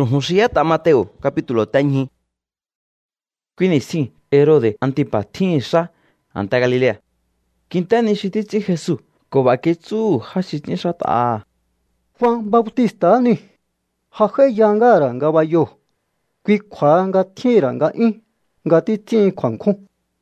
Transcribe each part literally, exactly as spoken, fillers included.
Sunusiata Mateo, capítulo tañi. Quindi sì, Erode antipatin sa anta Galilea. Quintani shititsi Jesús, kobaketsu hashitin shata. Juan Bautista ni hahe yangara ngabayo. Qui kwa nga tira nga in nga titsin kwan khun.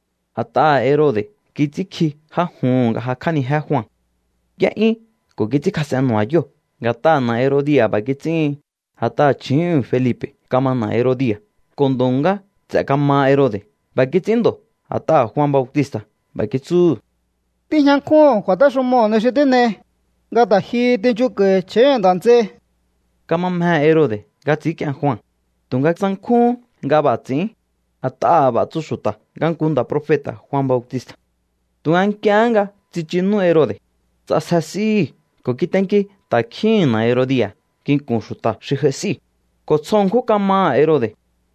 Ata Erode kitiki ha hun nga hakani ha Juan. Ya in ko kitsi kasano ayo. Gata na Herodia bakitsin. Hata chin Felipe kama na Herodia. Kondonga tsakama Herode. Bakitsindo hata Juan Bautista bakitsu. Pinyan khun kwata shomo ne shitene. Gata hi tenchu ke chen danze. Kama mha Herode gatsi kyan Juan. Tunga tsan khun nga batsin. Ata batsu shuta gankunda profeta Juan Bautista. Tungan kyanga tsichinu Herode. Tsasasi ko kitenki takhin na Herodia. Kin kun shuta shihesi. Ko tsonku kama Herode.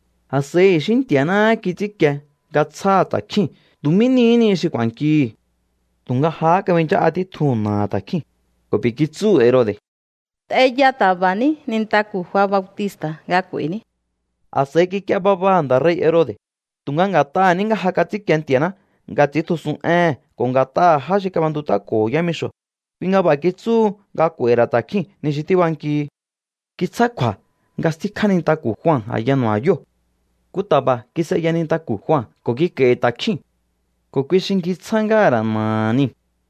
Ase shintiana kitsikya gatsa takhin. Dumini ni shikwanki. Tunga ha kawencha ati thuna takhin. Ko pikitsu Herode. Ella tabani nintaku Juan Bautista gakuini. Ase kikya baba anda rey Herode. Tunga ngata ninga hakatsikya tiana. Ngati thusun eh. Ko ngata hashikabanduta ko yamisho. Pinga bakitsu gakuera takhin nishitiwanki. Kitsakwa ngasti kanintaku Juan ayano ayo. Kutaba kisa yanintaku Juan kokike takhin. Kokwishin kitsangara mani.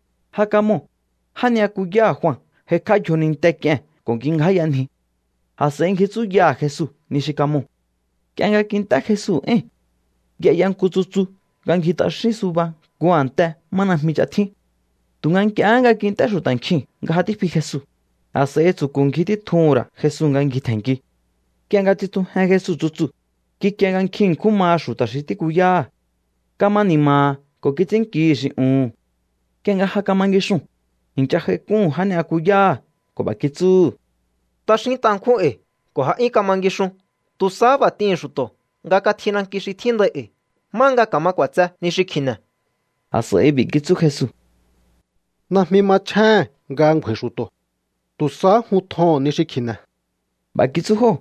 Hakamo haniaku ya Juan hekayo ninteke kokin hayani. Hasen kitsu ya Jesús nishikamo. Kyanga kinta Jesús eh. Yayan kutsutsu gangita shisuba guante manasmichathi. Tungan kyanga kinta shutanki ngahati pi Jesús. Ase tsukun kiti thura Jesús ngangi thanki. Kyanga titu ha Jesús tsutsu. Ki kyanga kin kuma shuta shiti kuya. Kama nima ko kitsin kishi un. Kyanga hakamangi shun. Hincha hekun hane akuya ko bakitsu. Tashin tankhu e ko ha ikamangi shun. Tu saba tin shuto. Nga kathinan kishi thinda e. Manga kama kwatsa nishikhina. Ase bikitsu Jesús. Na mi machan nga ngwe shuto. Tu sa hu thon nishikhina. Bakitsu ho.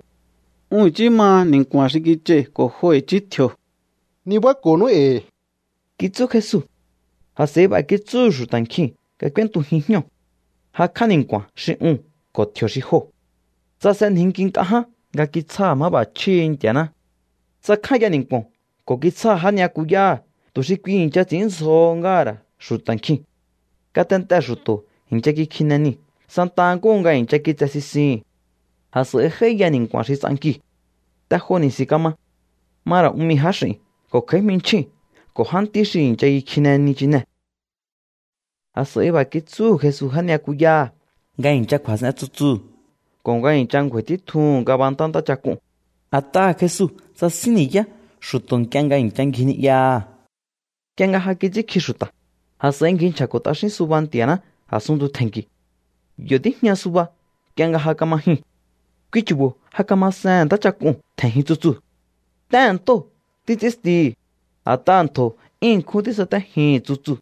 Ujima ninkwa shikiche ko hoi chithyo. Ni wa kono e. Kitsu Jesús. Ase bakitsu shutanki ka kwentu hinyo. Hakanin shi un ko thyo shi ho. Tsasen hinkin kaha nga kitsa ma ba chin tiana. Tsakaya ninkwa ko kitsa hanya kuya to shi kwin cha tsin so ngara shutanki. Katanta shuto hincha ki khinani. Santango nga hincha ki tsasisi. Ase heya ninkwa shi tsanki. Tajo ni sikama. Mara umi hashi ko keminchi ko hanti shi hincha ki khinani chine. Ase bakitsu Jesús hanya kuya. Nga hincha kwasna tsutsu. Ko nga hincha ngweti thun nga bantanta chakun. Ata Jesús sasini ya shuton kyanga hincha ngini ya. Kyanga hakiji kishuta. Ase ngin chakota shin suban tiana asundu thanki. Yodi nya suba kyanga hakama hin. Kichubo hakama san ta chakun thanhi tsutsu. Tanto titisti. Atanto in khuti sata hin tsutsu.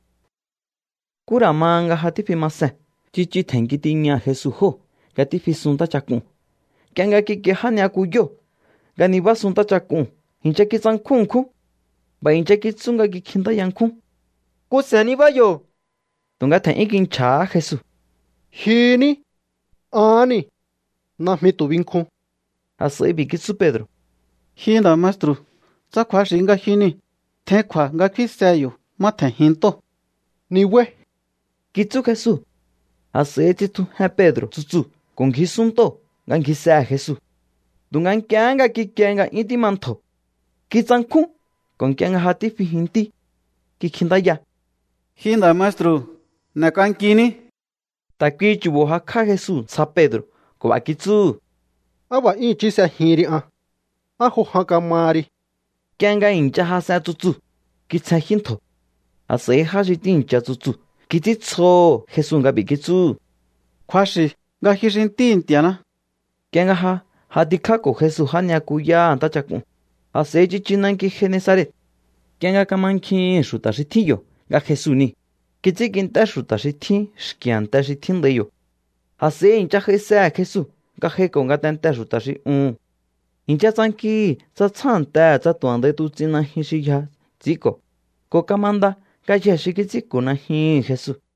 Kura manga hatipi masa. Chichi thanki tinya Jesús ho. Gatifi sunta chakun. Kyanga kike hanya kuyo. Gani ba sunta chakun. Hincha kitsan kun kun. Ba hincha kitsunga kikinda yankun. Kusani ba yo. Tunga than ikin cha Jesús. Hini. Ani. Na mi tu vinkun. Ase bikitsu Pedro. Hinda maestro. Tsakwa shinga hini. Tenkwa nga kisayo. Mata hinto. Ni we. Kitsu Jesús. Ase titu ha Pedro tsutsu. Con kisunto. Gan kisa Jesús. Dungan kyanga kikenga intimanto. Kitsan kun. Con kyanga hatifi hinti. Kikinda ya. Hinda maestro. Nakankini. Takichubo haka Jesús sa Pedro. Ko bakitsu. Awa in chisa hiri a. Aho hakamari. Kyanga incha hasa tsutsu. Kitsa hinto. Ase hajiti incha tsutsu. Kititso Jesús nga bikitsu. Kwashi nga hishin tin tiana. Kyanga ha hadikako Jesús hanya kuya anta chakun. Ase chichinanki Genesaret. Kyanga kamanki shuta shitiyo nga Jesús ni. Kitsikinta shuta shiti shkianta shitin deyo. Ase incha jesa Jesús ga he ko ga tan ta ruta shi un in cha san ki cha chan ta cha tuan de tu chin na hi shi ya chi ko ko kamanda ga ye shi ki chi ko na hi Jesús